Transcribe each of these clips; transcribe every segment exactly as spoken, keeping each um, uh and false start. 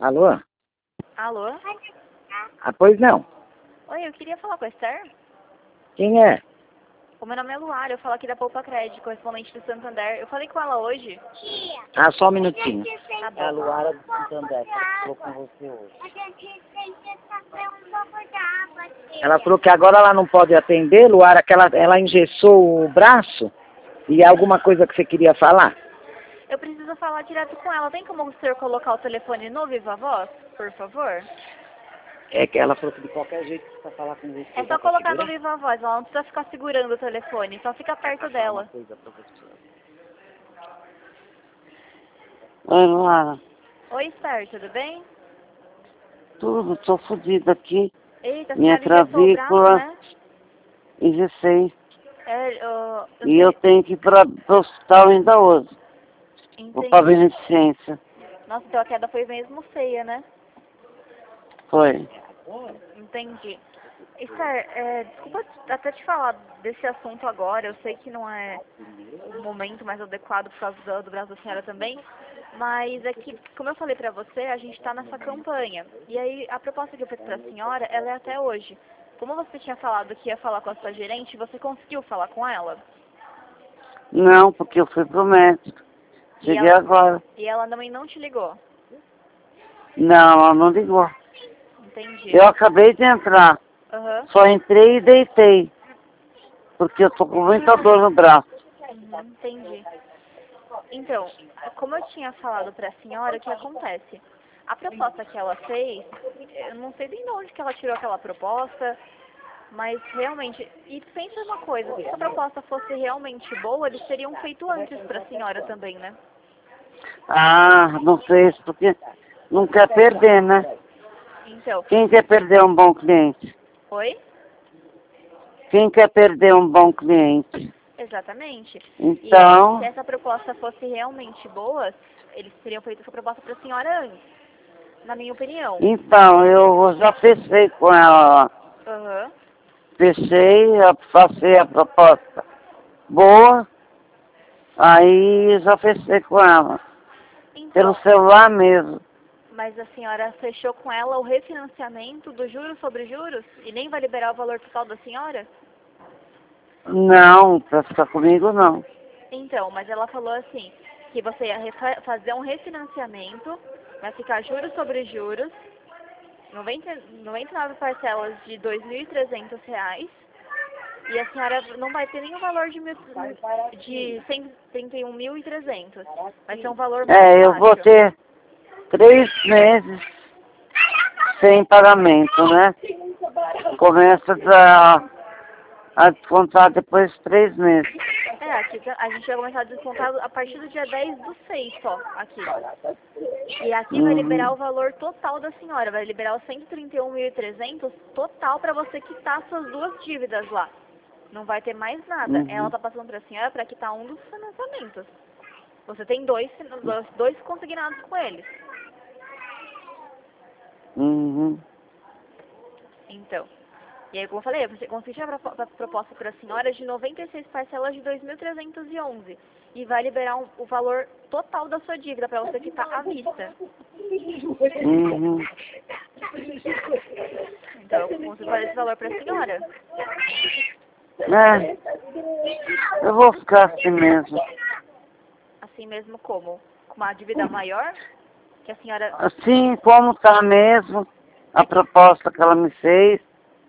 Alô? Alô? Ah, pois não. Oi, eu queria falar com a Esther. Quem é? O meu nome é Luara, eu falo aqui da Poupa Crédito, correspondente do Santander. Eu falei com ela hoje. Ah, só um minutinho. Tá bom. É a Luara do Santander, que falou com você hoje. Ela falou que agora ela não pode atender, Luara, que ela, ela engessou o braço. E alguma coisa que você queria falar? Eu preciso falar direto com ela. Tem como o senhor colocar o telefone no Viva Voz, por favor? É que ela falou que de qualquer jeito precisa falar com você. É Dá só pra colocar no segurar? Viva Voz, ela não precisa ficar segurando o telefone, só fica perto Uma dela. coisa pra você. Oi, Luara. Oi, Esther, tudo bem? Tudo, tô fodida aqui. Eita, a Minha senhora engessou o braço, clavícula, né? engessei. É, eu, eu E eu sei. tenho que ir para o hospital ainda hoje. Vou para Entendi. beneficência. Nossa, então a queda foi mesmo feia, né? Foi. Entendi. Esther, é, desculpa até te falar desse assunto agora, eu sei que não é o momento mais adequado por causa do, do braço da senhora também, mas é que, como eu falei pra você, a gente tá nessa campanha. E aí, a proposta que eu fiz pra senhora, ela é até hoje. Como você tinha falado que ia falar com a sua gerente, você conseguiu falar com ela? Não, porque eu fui pro médico. E Cheguei ela, agora. e ela também não te ligou? Não, ela não ligou. Entendi. Eu acabei de entrar. Aham. Só entrei e deitei. Porque eu tô com muita dor no braço. Uhum, entendi. Então, como eu tinha falado para a senhora, o que acontece? A proposta que ela fez, eu não sei nem de onde que ela tirou aquela proposta, mas realmente, e pensa uma coisa, se a proposta fosse realmente boa, eles teriam feito antes para a senhora também, né? Ah, não fez porque não quer perder, né? Então, Quem quer perder um bom cliente? oi? Quem quer perder um bom cliente? Exatamente. E é, se Então, essa proposta fosse realmente boa, eles teriam feito essa proposta para a senhora antes, na minha opinião. então, eu já fechei com ela lá. Aham. Fechei, eu passei a proposta boa, aí já fechei com ela. Pelo Então, celular mesmo. mas a senhora fechou com ela o refinanciamento do juros sobre juros e nem vai liberar o valor total da senhora? Não, pra ficar comigo não. Então, mas ela falou assim, que você ia refa- fazer um refinanciamento, vai ficar juros sobre juros, noventa, noventa e nove parcelas de dois mil e trezentos reais, e a senhora não vai ter nenhum valor de, mil, de cento e trinta e um mil e trezentos. Vai ser um valor mais É, eu vou baixo. ter três meses sem pagamento, né? Começa a, a descontar depois de três meses. É, aqui tá- a gente vai começar a descontar a partir do dia dez do seis só, aqui. E aqui vai liberar Uhum, o valor total da senhora, vai liberar os cento e trinta e um mil e trezentos total para você quitar suas duas dívidas lá. Não vai ter mais nada. Ela uhum, tá passando para a senhora para quitar um dos financiamentos. Você tem dois, dois, dois consignados com eles. uhum. Então. E aí, como eu falei, você consiste a propo- a proposta para a senhora de noventa e seis parcelas de dois mil trezentos e onze. E vai liberar um- o valor total da sua dívida para você quitar à vista. Uhum. Então, eu consigo fazer esse valor para a senhora. É, eu vou ficar assim mesmo. Assim mesmo como? Com uma dívida maior? Que a senhora... Assim como tá mesmo a É que, proposta que ela me fez.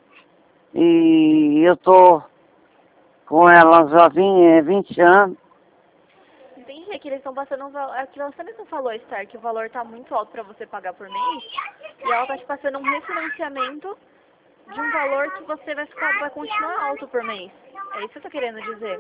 E eu tô com ela já vim, é, vinte anos. entendi, é que eles estão passando um valor... É que você mesmo falou, Star, que o valor tá muito alto para você pagar por mês. E ela tá te passando um refinanciamento de um valor que você vai ficar, vai continuar alto por mês. É isso que eu tô querendo dizer.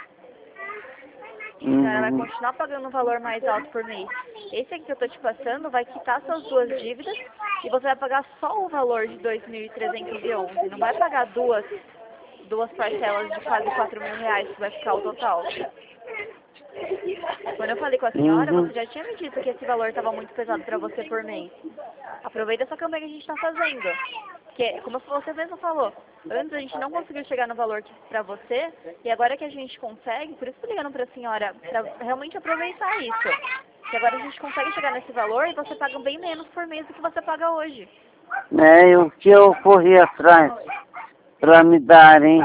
A senhora vai Uhum, continuar pagando um valor mais alto por mês. Esse aqui que eu tô te passando vai quitar suas duas dívidas e você vai pagar só o valor de dois mil trezentos e onze. Não vai pagar duas, duas parcelas de quase quatro mil reais que vai ficar o total. Quando eu falei com a senhora, uhum, você já tinha me dito que esse valor estava muito pesado para você por mês. Aproveita essa campanha que a gente está fazendo. Porque, como você mesmo falou, antes a gente não conseguiu chegar no valor para você, e agora que a gente consegue, por isso estou ligando para a senhora, para realmente aproveitar isso. Que agora a gente consegue chegar nesse valor e você paga bem menos por mês do que você paga hoje. É, e o que eu corri atrás para me darem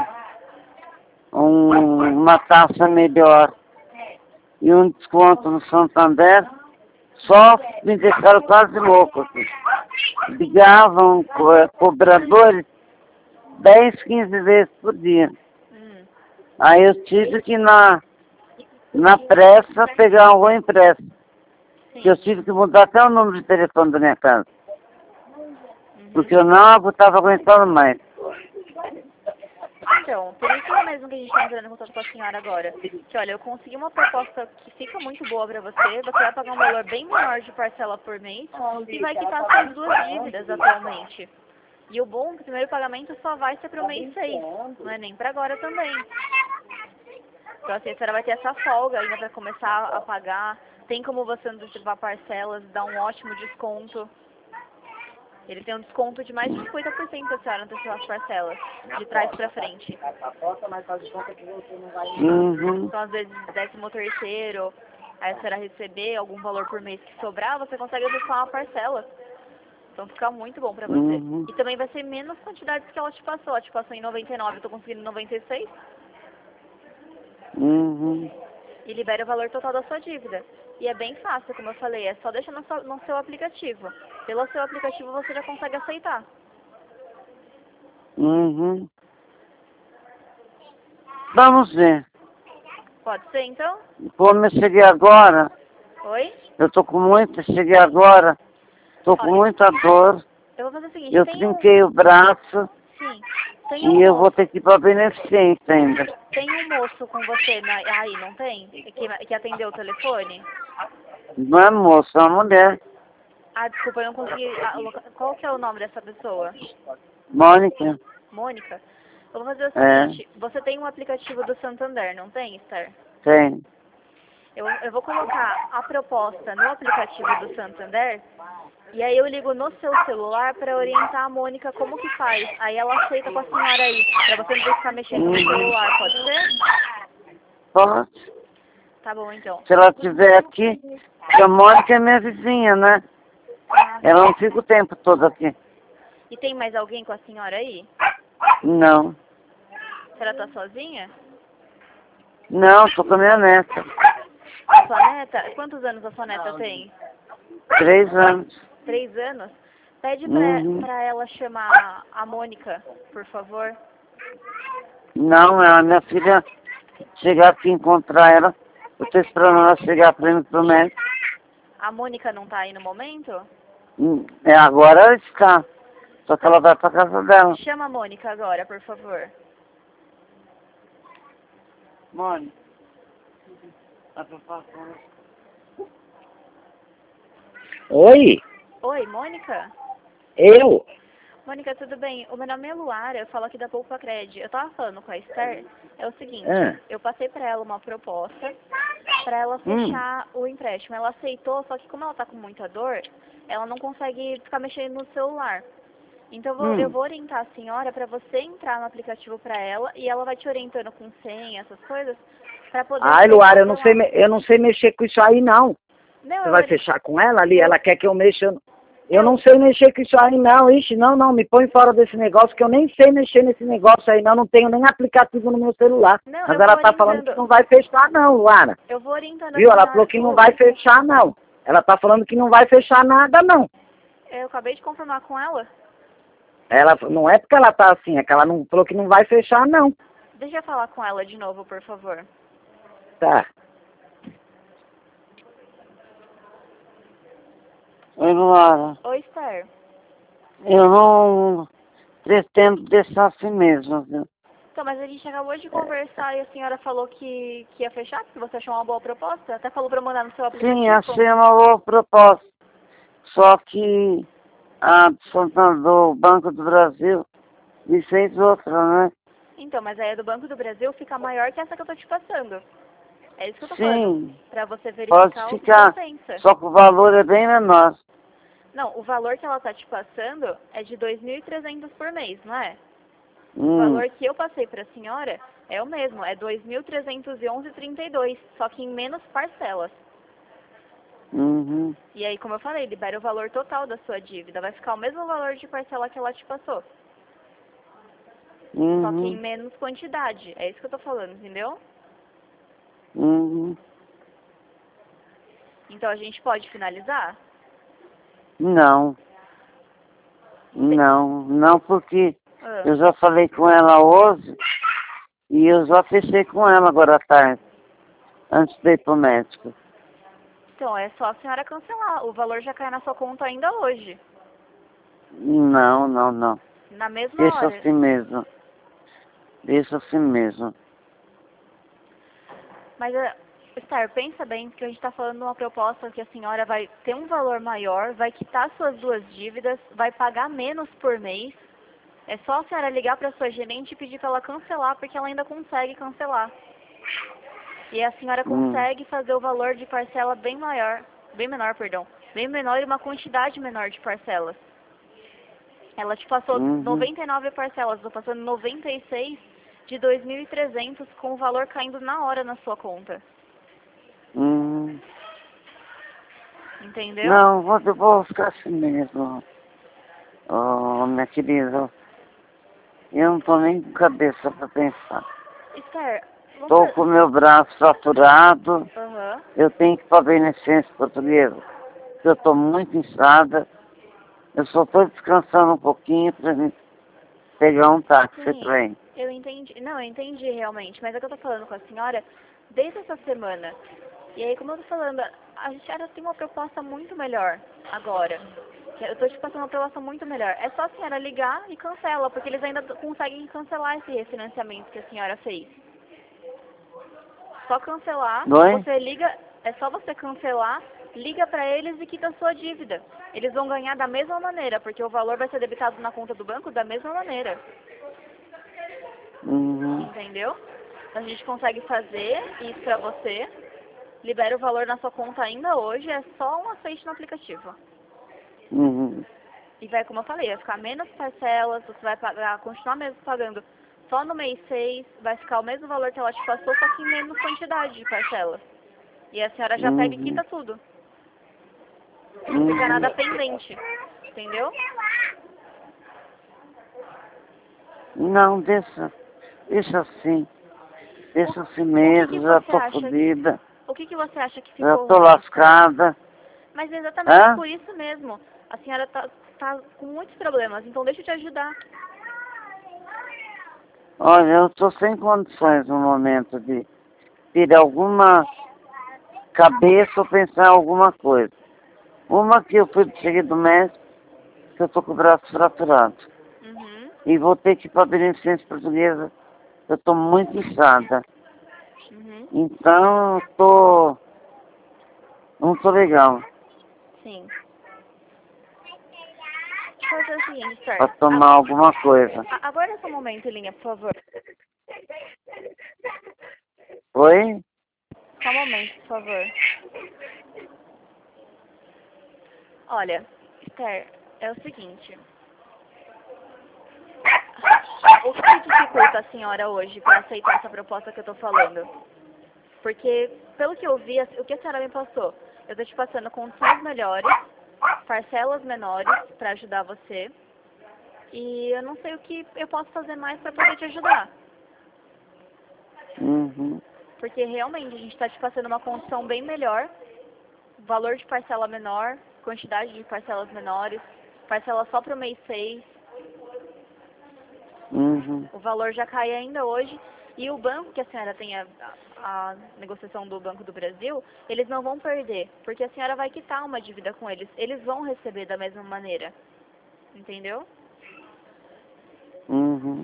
um, uma taxa melhor e um desconto no Santander, só me deixaram quase louco. Assim. Ligavam co cobradores dez, quinze vezes por dia. Hum. Aí eu tive que, na, na pressa, pegar um empréstimo. Que eu tive que mudar até o número de telefone da minha casa. Uhum. Porque eu não estava aguentando mais. Então, por isso mesmo que a gente está entrando em contato com a senhora agora. Que olha, eu consegui uma proposta que fica muito boa para você. Você vai pagar um valor bem menor de parcela por mês e vai quitar suas duas dívidas atualmente. E o bom é que o primeiro pagamento só vai ser para o mês seis, não é nem para agora também. Então assim, a senhora vai ter essa folga ainda para começar a pagar. Tem como você antecipar parcelas, dar um ótimo desconto. Ele tem um desconto de mais de cinquenta por cento se a senhora antecipar as parcelas, de trás para frente. Uhum. Então, às vezes, décimo terceiro, aí a senhora receber algum valor por mês que sobrar, você consegue antecipar uma parcela. Então fica muito bom pra você. Uhum. E também vai ser menos quantidades que ela te passou. Ela te passou em noventa e nove, eu tô conseguindo noventa e seis. Uhum. E libera o valor total da sua dívida. E é bem fácil, como eu falei, é só deixar no seu, no seu aplicativo. Pelo seu aplicativo você já consegue aceitar. Uhum. Vamos ver. Pode ser, então? Como eu cheguei agora, Oi? eu tô com muita, cheguei agora, tô com Olha, muita dor, eu vou fazer o seguinte, eu tem um... trinquei o braço Sim, tem um e eu moço, vou ter que ir pra beneficência ainda. tem um moço com você na, aí, não tem? Que, que atendeu o telefone? Não é moça, é uma mulher. Ah, desculpa, eu não consegui... ah, loca- qual que é o nome dessa pessoa? Mônica, Mônica? Eu vou fazer o é, seguinte, você tem um aplicativo do Santander, não tem, Esther? tem. Eu, eu vou colocar a proposta no aplicativo do Santander e aí eu ligo no seu celular para orientar a Mônica como que faz. Aí ela aceita com a senhora aí, para você não ter que ficar mexendo no celular, pode ser? Pode. Tá bom, então. Se ela estiver aqui, porque a Mônica é minha vizinha, né? Ela não fica o tempo todo aqui. E tem mais alguém com a senhora aí? Não. A senhora tá sozinha? Não, tô com a minha neta. A sua neta? Quantos anos a sua neta tem? Três anos. Três anos? Pede pra, Uhum. pra ela chamar a Mônica, por favor. Não, a minha filha chegar aqui e encontrar ela. Eu tô esperando ela chegar pra mim pro médico. A Mônica não tá aí no momento? Hum, É, agora ela está. Só que ela vai pra casa dela. Chama a Mônica agora, por favor. Mônica. Tá pra falar. Oi, Oi, Mônica? eu? Mônica, tudo bem? O meu nome é Luara, eu falo aqui da Poupa Cred. Eu tava falando com a Esther, é o seguinte, Ah. eu passei pra ela uma proposta pra ela fechar o empréstimo. Ela aceitou, só que como ela tá com muita dor, ela não consegue ficar mexendo no celular. Então eu vou, Hum. eu vou orientar a senhora pra você entrar no aplicativo pra ela e ela vai te orientando com senha, essas coisas, pra poder... Ai, fechar Luara, eu o não sei, celular. me- eu não sei mexer com isso aí, não. Não, Você eu vai ori- fechar com ela ali? eu- Ela quer que eu mexa. Eu não- Eu eu- não sei mexer com isso aí, não. Ixi, não, não, me põe fora desse negócio, que eu nem sei mexer nesse negócio aí, não. Não tenho nem aplicativo no meu celular. Não, Mas eu ela vou tá falando orientando. que não vai fechar, não, Luara. Eu vou orientando a Viu? Ela senhora- falou que não o- vai fechar, não. Ela tá falando que não vai fechar nada, não. Eu acabei de confirmar com ela. Ela não é porque ela tá assim, é que ela não falou que não vai fechar, não. Deixa eu falar com ela de novo, por favor. Tá. Oi, Luara. Oi, Esther. Eu não pretendo deixar assim mesmo, viu? Então, mas a gente acabou de conversar e a senhora falou que, que ia fechar, porque você achou uma boa proposta. Até falou pra eu mandar no seu aplicativo. Sim, achei uma boa proposta. Só que a do Santander, do Banco do Brasil, me fez outra, né? Então, mas aí a do Banco do Brasil fica maior que essa que eu tô te passando. É isso que eu tô falando. Sim, Pra você verificar pode o que ficar. você pensa. Só que o valor é bem menor. Não, o valor que ela tá te passando é de dois mil e trezentos por mês, não é? O Hum. valor que eu passei pra senhora é o mesmo, é dois mil trezentos e onze vírgula trinta e dois, só que em menos parcelas. Uhum. E aí, como eu falei, libera o valor total da sua dívida. Vai ficar o mesmo valor de parcela que ela te passou. Uhum. Só que em menos quantidade. É isso que eu tô falando, entendeu? Uhum. Então a gente pode finalizar? Não. Não, não porque Ah, eu já falei com ela hoje e eu já fechei com ela agora à tarde, antes de ir pro médico. então é só a senhora cancelar. O valor já cai na sua conta ainda hoje. Não, não, não. Na mesma Deixa hora. assim mesmo. Deixa assim mesmo. Mas, eh, Star, pensa bem que a gente está falando de uma proposta que a senhora vai ter um valor maior, vai quitar suas duas dívidas, vai pagar menos por mês. É só a senhora ligar para sua gerente e pedir para ela cancelar, porque ela ainda consegue cancelar. E a senhora Hum. consegue fazer o valor de parcela bem maior, bem menor, perdão, bem menor e uma quantidade menor de parcelas. Ela te passou Uhum. noventa e nove parcelas, estou passando noventa e seis de dois mil e trezentos com o valor caindo na hora na sua conta. Hum. Entendeu? Não, vou, vou ficar assim mesmo. Oh, minha querida, eu não tô nem com cabeça pra pensar. Esther, Tô vamos... com meu braço fraturado, Aham. eu tenho que ir pra beneficência portuguesa, porque eu tô muito inchada. Eu só tô descansando um pouquinho pra mim pegar um táxi Sim, pra ir. eu entendi. Não, eu entendi realmente, mas é que eu tô falando com a senhora desde essa semana. E aí, como eu tô falando, a senhora tem uma proposta muito melhor agora. Eu tô te passando uma proposta muito melhor. É só a senhora ligar e cancela, porque eles ainda conseguem cancelar esse refinanciamento que a senhora fez. Só cancelar, Oi? você liga, é só você cancelar, liga pra eles e quita a sua dívida. Eles vão ganhar da mesma maneira, porque o valor vai ser debitado na conta do banco da mesma maneira. Uhum. Entendeu? A gente consegue fazer isso pra você, libera o valor na sua conta ainda hoje, é só um aceite no aplicativo. Uhum. E vai, como eu falei, vai ficar menos parcelas, você vai pagar, continuar mesmo pagando só no mês seis, vai ficar o mesmo valor que ela te passou, só que em menos quantidade de parcelas. E a senhora já pega e Uhum. quita tudo. Não fica nada pendente. Entendeu? Não, deixa, deixa assim. Deixa assim O que, que mesmo, já você tô acha? fodida, O que, que você acha que já ficou tô ruim, Esther? lascada. Mas é exatamente Hã? por isso mesmo. A senhora tá, tá com muitos problemas, então deixa eu te ajudar. Olha, eu tô sem condições no momento de ter alguma cabeça ou pensar em alguma coisa. Uma que eu fui cheguei do médico, que eu tô com o braço fraturado. Uhum, E vou ter que ir para a beneficência portuguesa, eu tô muito inchada. uhum, Então, eu tô... não tô legal sim. Vou fazer o seguinte, para Esther. tomar A- alguma coisa. a- Aguarda só um momento em linha, por favor. Oi? Só um momento, por favor. Olha, Esther, é o seguinte. O que dificulta a senhora hoje para aceitar essa proposta que eu tô falando? Porque, pelo que eu vi, o que a senhora me passou? Eu tô te passando condições melhores, parcelas menores para ajudar você. E eu não sei o que eu posso fazer mais para poder te ajudar. Uhum. Porque realmente a gente está te passando uma condição bem melhor, valor de parcela menor, quantidade de parcelas menores, parcela só para o mês seis, Uhum. o valor já cai ainda hoje. E o banco que a senhora tem a, a, a negociação do Banco do Brasil, eles não vão perder, porque a senhora vai quitar uma dívida com eles. Eles vão receber da mesma maneira. Entendeu? Uhum.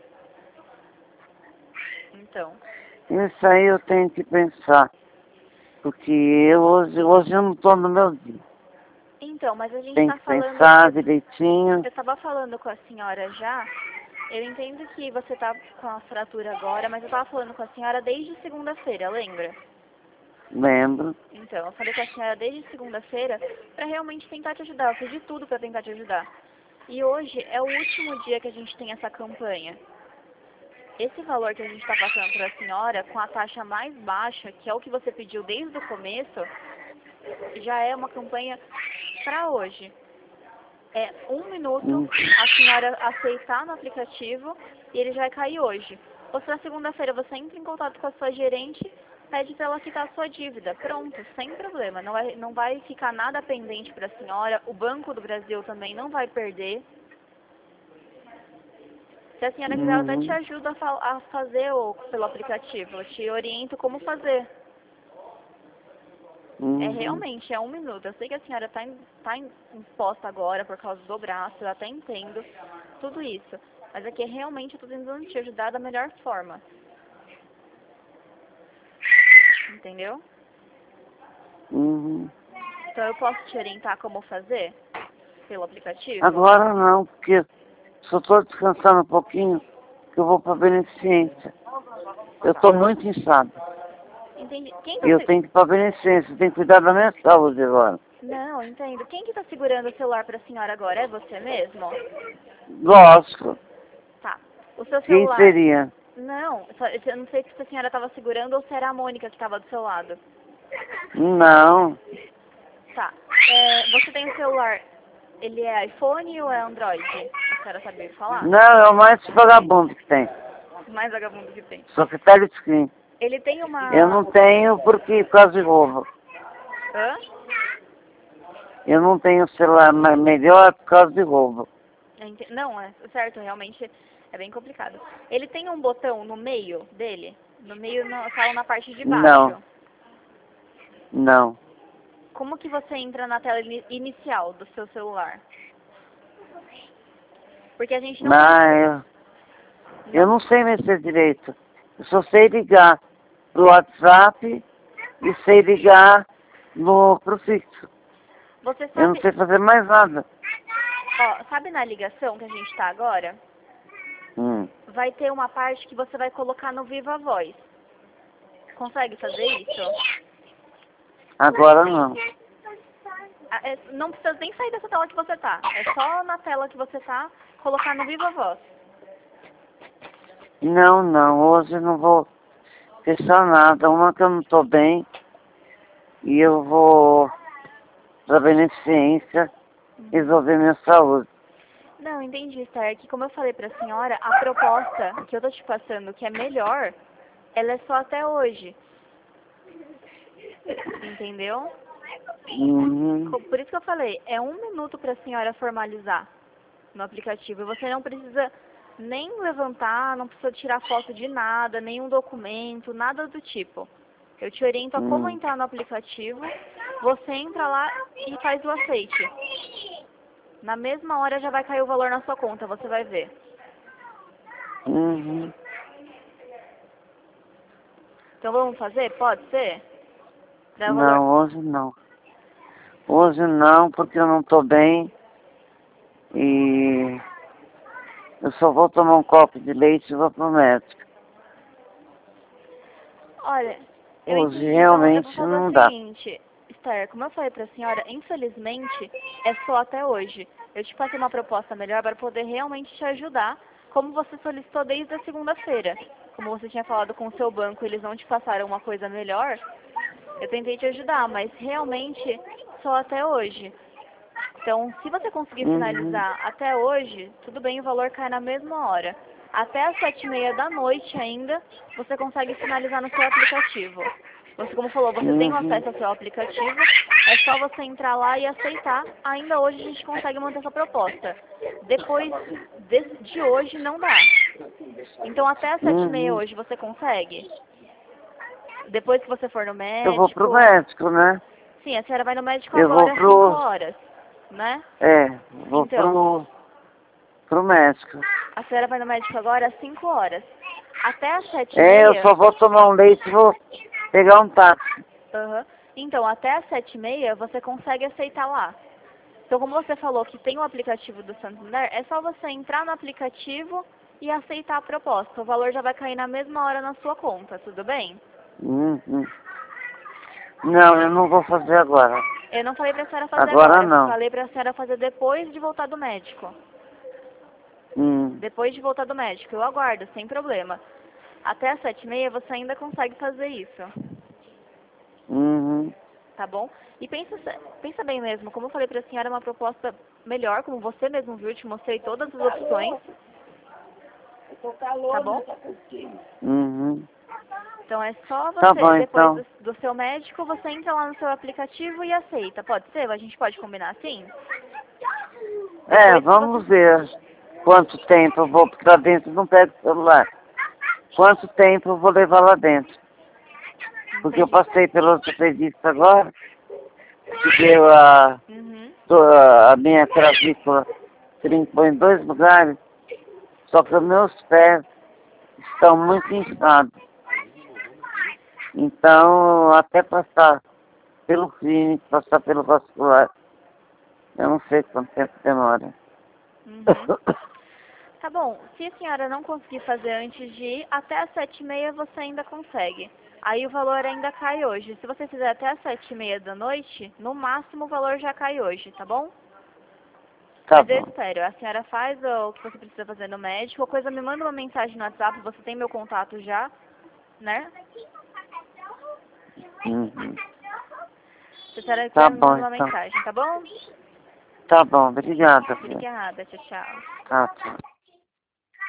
Então. Isso aí eu tenho que pensar. Porque eu hoje, hoje eu não estou no meu dia. Então, mas a gente Tem está que falando. pensar Eu direitinho. estava falando com a senhora já. Eu entendo que você está com a fratura agora, mas eu estava falando com a senhora desde segunda-feira, lembra? Lembro. Então, eu falei com a senhora desde segunda-feira para realmente tentar te ajudar. Eu fiz de tudo para tentar te ajudar. E hoje é o último dia que a gente tem essa campanha. Esse valor que a gente está passando para a senhora, com a taxa mais baixa, que é o que você pediu desde o começo, já é uma campanha para hoje. É um minuto Hum. a senhora aceitar no aplicativo e ele já vai cair hoje. Ou se na segunda-feira você entra em contato com a sua gerente, pede para ela quitar a sua dívida. Pronto, sem problema. Não vai, não vai ficar nada pendente para a senhora. O Banco do Brasil também não vai perder. Se a senhora quiser, eu até te Uhum. ajudo a, fa a fazer o, pelo aplicativo. Eu te oriento como fazer. Uhum. É realmente, é um minuto. Eu sei que a senhora está tá imposta agora por causa do braço, eu até entendo tudo isso. Mas aqui realmente eu estou tentando te ajudar da melhor forma. Entendeu? Uhum. Então eu posso te orientar como fazer pelo aplicativo? Agora não, porque só estou descansando um pouquinho, que eu vou para a beneficência. Eu estou muito inchado. Entendi. Quem E tá eu se... tenho que ir para a beneficência, tenho que cuidar da minha saúde agora. Não, entendo. Quem que tá segurando o celular para a senhora agora? É você mesmo? Lógico. Tá. O seu Quem celular... seria? Não, só- eu não sei se a senhora estava segurando ou se era a Mônica que estava do seu lado. Não. Tá. É, você tem o celular, ele é iPhone ou é Android? A senhora sabe falar? Não, é o mais vagabundo que tem. Mais vagabundo que tem. Só que touchscreen. Ele tem Eu uma... não tenho porque por causa de roubo. Hã? Eu não tenho celular ma- melhor por causa de roubo. Ente- Não, é certo, realmente é bem complicado. Ele tem um botão no meio dele? No meio, no, fala na parte de baixo. Não. Não. Como que você entra na tela ini- inicial do seu celular? Porque a gente não... Mas eu, eu não sei mexer direito. Eu só sei ligar pro WhatsApp e sei ligar no pro fixo. Você Eu não sabe... sei fazer mais nada. Ó, sabe na ligação que a gente tá agora? Hum. Vai ter uma parte que você vai colocar no Viva Voz. Consegue fazer isso? Agora não. Ah, é, não precisa nem sair dessa tela que você tá. É só na tela que você tá, colocar no Viva Voz. Não, não. Hoje eu não vou fechar nada. Uma que eu não estou bem. E eu vou para a beneficência resolver minha saúde. Não, entendi, Star. Que como eu falei pra senhora, a proposta que eu tô te passando, que é melhor, ela é só até hoje. Entendeu? Uhum. Por isso que eu falei, é um minuto pra senhora formalizar no aplicativo. E você não precisa nem levantar, não precisa tirar foto de nada, nenhum documento, nada do tipo. Eu te oriento a como Hum. entrar no aplicativo, você entra lá e faz o aceite. Na mesma hora já vai cair o valor na sua conta, você vai ver. Uhum. Então vamos fazer? Pode ser? Pra valor... Não, hoje não. Hoje não, porque eu não estou bem. E eu só vou tomar um copo de leite e vou pro médico. Olha, eu Hoje entendi, realmente então eu vou fazer não o dá. seguinte, Esther, como eu falei pra senhora, infelizmente é só até hoje. Eu te passei uma proposta melhor para poder realmente te ajudar, como você solicitou desde a segunda-feira. Como você tinha falado com o seu banco, eles não te passaram uma coisa melhor, eu tentei te ajudar, mas realmente só até hoje. Então, se você conseguir Uhum. finalizar até hoje, tudo bem, o valor cai na mesma hora. Até às sete e meia da noite ainda, você consegue finalizar no seu aplicativo. Você, como falou, você tem o Uhum. acesso ao seu aplicativo, é só você entrar lá e aceitar. Ainda hoje a gente consegue manter essa proposta. Depois de, de hoje não dá. Então, até às sete e meia Uhum. hoje você consegue? Depois que você for no médico... Eu vou pro médico, né? Sim, a senhora vai no médico Eu agora vou às pro... cinco horas, né? É, vou Então, pro... pro médico. a senhora vai no médico agora às cinco horas. Até às sete e É, eu meia... só vou tomar um leite e vou pegar um táxi. Aham. Então, até às sete e meia você consegue aceitar lá. Então, como você falou que tem o aplicativo do Santander, é só você entrar no aplicativo e aceitar a proposta. O valor já vai cair na mesma hora na sua conta, tudo bem? Uhum. Não, eu não vou fazer agora. Eu não falei pra senhora fazer Agora agora, não. falei pra senhora fazer depois de voltar do médico. Hum. Depois de voltar do médico, eu aguardo, sem problema. Até às sete e meia você ainda consegue fazer isso. Uhum. tá bom? E pensa, pensa bem mesmo, como eu falei pra senhora, é uma proposta melhor, como você mesmo viu, te mostrei todas as opções. Tá bom? Uhum. Então é só você, Tá bom, depois então. do, do seu médico, você entra lá no seu aplicativo e aceita. Pode ser? A gente pode combinar assim? É, Depois que vamos você... ver quanto tempo eu vou pra dentro, não pego o celular. Quanto tempo eu vou levar lá dentro. Porque eu Entendi. passei pelo ortopedista agora, que deu a, Uhum. a minha clavícula, trincou em dois lugares, só que os meus pés estão muito inchados. Então, até passar pelo clínico, passar pelo vascular, eu não sei quanto tempo demora. Uhum. Tá bom, se a senhora não conseguir fazer antes de ir, até às sete e meia você ainda consegue. Aí o valor ainda cai hoje. Se você fizer até às sete e meia da noite, no máximo o valor já cai hoje, tá bom? Tá Mas eu bom. espero. A senhora faz o que você precisa fazer no médico. Ou coisa, me manda uma mensagem no WhatsApp, você tem meu contato já, né? Uhum. Se a senhora Tá quiser, me bom, manda uma então. mensagem, tá bom? Tá bom, obrigada, filha. Obrigada, tchau, tchau. Tá, tchau.